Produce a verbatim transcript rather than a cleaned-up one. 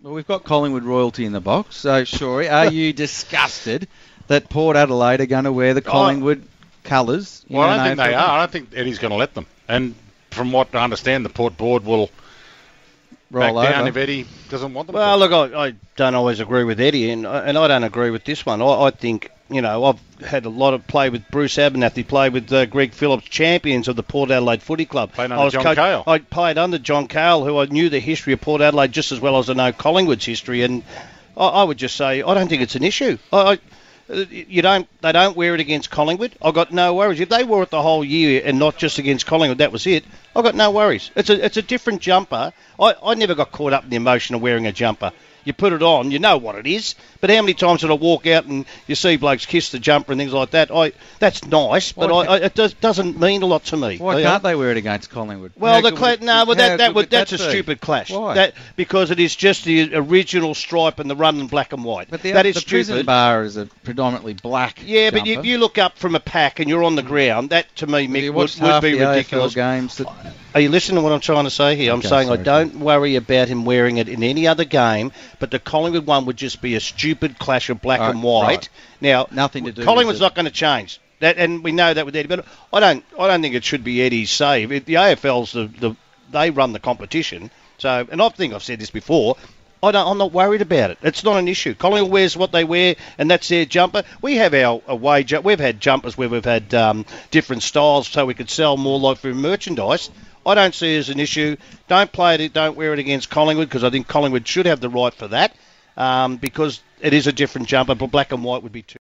Well, we've got Collingwood royalty in the box, so Shorey, are you disgusted that Port Adelaide are going to wear the Collingwood oh. colours? Well, I don't think they are. I don't think Eddie's going to let them. And from what I understand, the Port board will roll back down over if Eddie doesn't want them. Well, to. look, I, I don't always agree with Eddie, and, and I don't agree with this one. I, I think, you know, I've had a lot of play with Bruce Abernathy, played with uh, Greg Phillips, champions of the Port Adelaide Footy Club. Played under John co- Cale. I played under John Cale, who I knew the history of Port Adelaide just as well as I know Collingwood's history, and I, I would just say I don't think it's an issue. I, I You don't. They don't wear it against Collingwood. I've got no worries. If they wore it the whole year and not just against Collingwood, that was it. I've got no worries. It's a it's a different jumper. I, I never got caught up in the emotion of wearing a jumper. You put it on, you know what it is. But how many times did I walk out and you see blokes kiss the jumper and things like that? I That's nice, but I, I, it does, doesn't mean a lot to me. Why can't they wear it against Collingwood? Well, the cla- no, well, that, that would, that's that a be? stupid clash. Why? That, because it is just the original stripe and the run in black and white. But the, that is the stupid. prison bar is a predominantly black Yeah, jumper. but if you look up from a pack and you're on the ground, that to me, Mick, would, would be the ridiculous. A F L games that Are you listening to what I'm trying to say here? I'm okay, saying sorry, I don't worry about him wearing it in any other game, but the Collingwood one would just be a stupid clash of black right, and white. Right. Now, nothing to do. Collingwood's with not going to change that, and we know that with Eddie. But I don't, I don't think it should be Eddie's save. It, the A F L's the, the, they run the competition. So, and I think I've said this before. I don't, I'm not worried about it. It's not an issue. Collingwood wears what they wear, and that's their jumper. We have our away jump. We've had jumpers where we've had um, different styles, so we could sell more like for merchandise. I don't see it as an issue. Don't play it. Don't wear it against Collingwood because I think Collingwood should have the right for that um, because it is a different jumper, but black and white would be too.